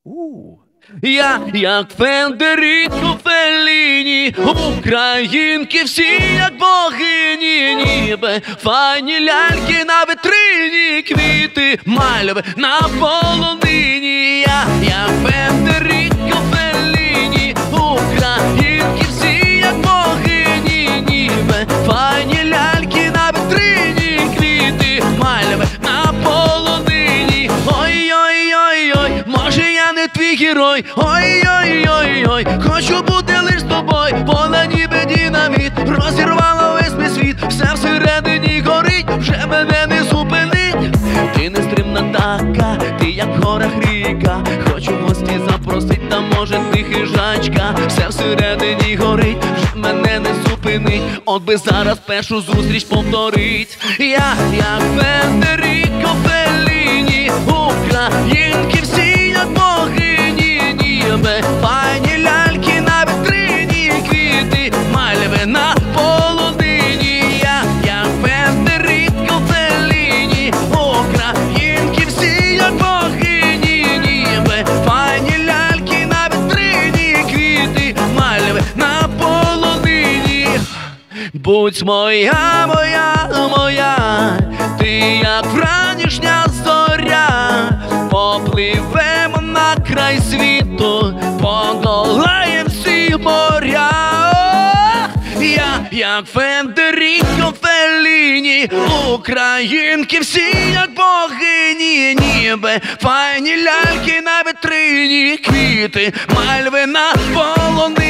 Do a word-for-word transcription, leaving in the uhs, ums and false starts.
У. Я, як Федеріко Фелліні, українки всі, як богині, ніби файні ляльки на витрині, квіти, мальви на полонині. Я, як Федеріко Фелліні, українки всі, як богині, ніби файні ляльки на витрині, квіти, мальви на полонині. Ой-ой-ой-ой, може я не твій герой, ой-ой-ой-ой, хочу бути лиш з тобою, поле ніби динаміт, розірвало весь мій світ, все всередині горить, вже мене не зупинить. Ти нестримна така, ти як в горах ріка, хочу в гості запросить, та може ти хижачка, все всередині горить, вже мене не зупинить, от би зараз першу зустріч повторить. Я, як Федеріко Фелліні, українки всі, як богині, ніби файні ляльки на витрині, квіти, мальви на полонині. Я, як Федеріко Фелліні, українки всі, як богині, ніби файні ляльки на витрині, квіти, мальви на полонині. Будь моя, моя, моя, ти як вранішня зоря, попливемо на край світу, подолаєм всі моря. Я, як Федеріко Фелліні, українки всі, як богині, ніби файні ляльки на витрині, квіти, мальви на полонині.